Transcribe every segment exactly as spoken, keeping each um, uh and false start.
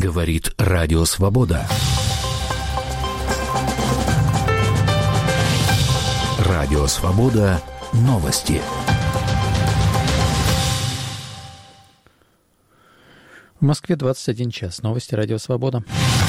Говорит Радио Свобода. Радио Свобода. Новости. В Москве двадцать один час. Новости Радио Свобода.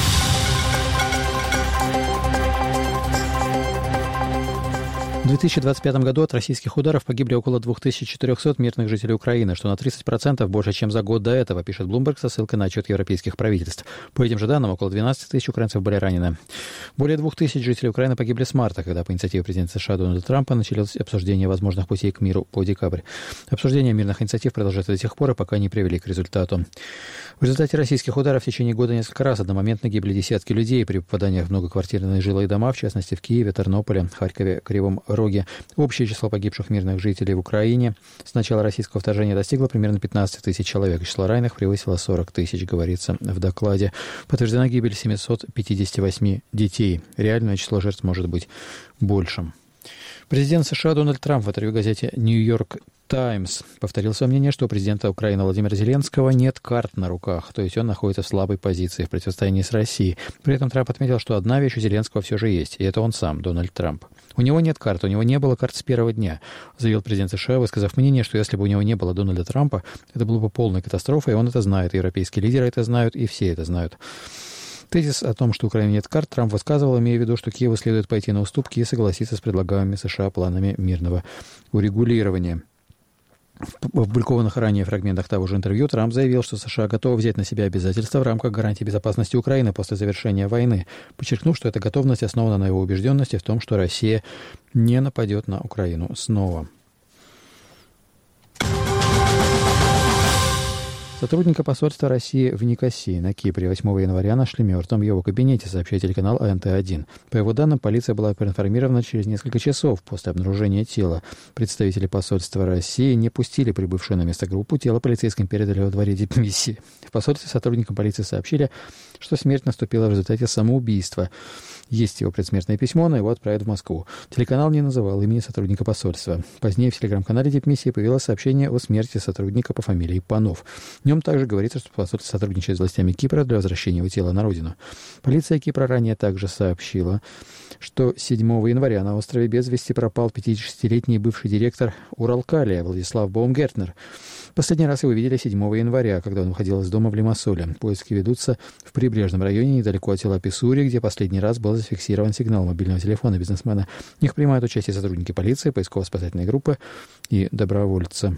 В две тысячи двадцать пятом году от российских ударов погибли около две тысячи четыреста мирных жителей Украины, что на тридцать процентов больше, чем за год до этого, пишет Bloomberg со ссылкой на отчет европейских правительств. По этим же данным, около двенадцать тысяч украинцев были ранены. Более двух тысяч жителей Украины погибли с марта, когда по инициативе президента США Дональда Трампа началось обсуждение возможных путей к миру по декабрь. Обсуждение мирных инициатив продолжается до тех пор, и пока не привели к результату. В результате российских ударов в течение года несколько раз одномоментно гибли десятки людей при попаданиях в многоквартирные жилые дома, в частности в Киеве, Тернополе, Харькове, Кривом Роге. Общее число погибших мирных жителей в Украине с начала российского вторжения достигло примерно пятнадцать тысяч человек. Число раненых превысило сорок тысяч, говорится в докладе. Подтверждена гибель семьсот пятьдесят восемь детей. Реальное число жертв может быть большим. Президент США Дональд Трамп в интервью газете «Нью-Йорк Таймс» повторил свое мнение, что у президента Украины Владимира Зеленского нет карт на руках, то есть он находится в слабой позиции в противостоянии с Россией. При этом Трамп отметил, что одна вещь у Зеленского все же есть, и это он сам, Дональд Трамп. У него нет карт, у него не было карт с первого дня, заявил президент США, высказав мнение, что если бы у него не было Дональда Трампа, это было бы полной катастрофой, и он это знает, и европейские лидеры это знают, и все это знают. Тезис о том, что у Украины нет карт, Трамп высказывал, имея в виду, что Киеву следует пойти на уступки и согласиться с предлагаемыми США планами мирного урегулирования. В опубликованных ранее фрагментах того же интервью Трамп заявил, что США готовы взять на себя обязательства в рамках гарантии безопасности Украины после завершения войны, подчеркнув, что эта готовность основана на его убежденности в том, что Россия не нападет на Украину снова. Сотрудника посольства России в Никосии на Кипре восьмого января нашли мертвым в его кабинете, сообщает телеканал эн тэ один. По его данным, полиция была проинформирована через несколько часов после обнаружения тела. Представители посольства России не пустили прибывшую на место группу, тело полицейским передали во дворе дипмиссии. В посольстве сотрудникам полиции сообщили, что смерть наступила в результате самоубийства. Есть его предсмертное письмо, но его отправят в Москву. Телеканал не называл имени сотрудника посольства. Позднее в телеграм-канале дипмиссии появилось сообщение о смерти сотрудника по фамилии Панов. В нем также говорится, что посольство сотрудничает с властями Кипра для возвращения его тела на родину. Полиция Кипра ранее также сообщила, что седьмого января на острове без вести пропал пятидесятилетний бывший директор Уралкалия Владислав Баумгертнер. Последний раз его видели седьмого января, когда он выходил из дома в Лимассоле. Поиски ведутся в прибрежном районе недалеко от села Писсури, где последний раз был зафиксирован сигнал мобильного телефона бизнесмена. В них принимают участие сотрудники полиции, поисково-спасательной группы и добровольцы.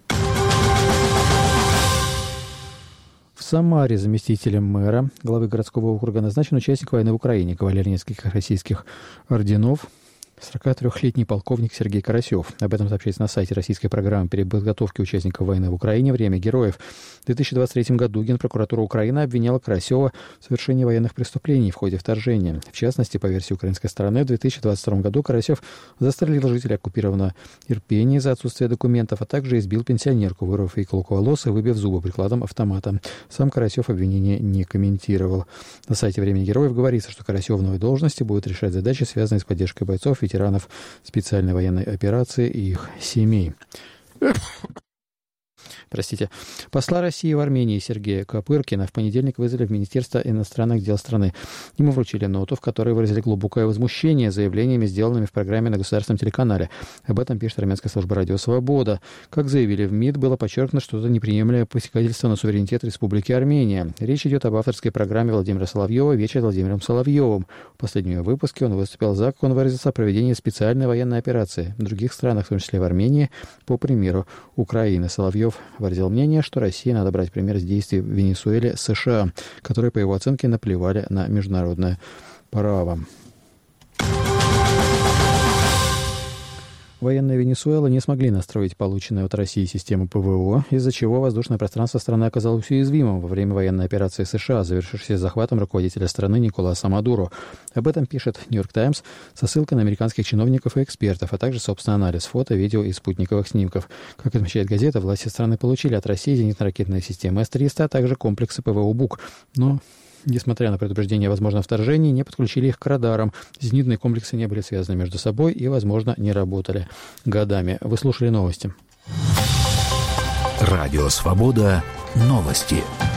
В Самаре заместителем мэра, главы городского округа, назначен участник войны в Украине, кавалер нескольких российских орденов, сорокатрёхлетний полковник Сергей Карасев. Об этом сообщается на сайте российской программы переподготовки участников войны в Украине «Время героев». В две тысячи двадцать третьем году Генпрокуратура Украины обвиняла Карасева в совершении военных преступлений в ходе вторжения. В частности, по версии украинской стороны, в две тысячи двадцать втором году Карасев застрелил жителя оккупированного Ирпения за отсутствие документов, а также избил пенсионерку, вырвав ей клок волос и выбив зубы прикладом автомата. Сам Карасев обвинение не комментировал. На сайте «Времени героев» говорится, что Карасев в новой должности будет решать задачи, связанные с поддержкой бойцов, ветеранов специальной военной операции и их семей. Простите. Посла России в Армении Сергея Копыркина в понедельник вызвали в Министерство иностранных дел страны. Ему вручили ноту, в которой выразили глубокое возмущение заявлениями, сделанными в программе на государственном телеканале. Об этом пишет армянская служба «Радио Свобода». Как заявили в МИД, было подчеркнуто, что это неприемлемое посягательство на суверенитет Республики Армения. Речь идет об авторской программе Владимира Соловьева «Вечер Владимиром Соловьевым». В последнем выпуске он выступил за, как он выразился, проведение специальной военной операции в других странах, в том числе в Армении, по примеру Украины. Соловьев выразил мнение, что России надо брать пример с действий в Венесуэле США, которые, по его оценке, наплевали на международное право. Военные Венесуэлы не смогли настроить полученную от России систему ПВО, из-за чего воздушное пространство страны оказалось уязвимым во время военной операции США, завершившейся захватом руководителя страны Николаса Мадуро. Об этом пишет «Нью-Йорк Таймс» со ссылкой на американских чиновников и экспертов, а также собственный анализ фото, видео и спутниковых снимков. Как отмечает газета, власти страны получили от России зенитно-ракетные системы эс триста, а также комплексы ПВО «Бук». Но, несмотря на предупреждение о возможном вторжении, не подключили их к радарам. Зенитные комплексы не были связаны между собой и, возможно, не работали годами. Вы слушали новости. Радио «Свобода». Новости.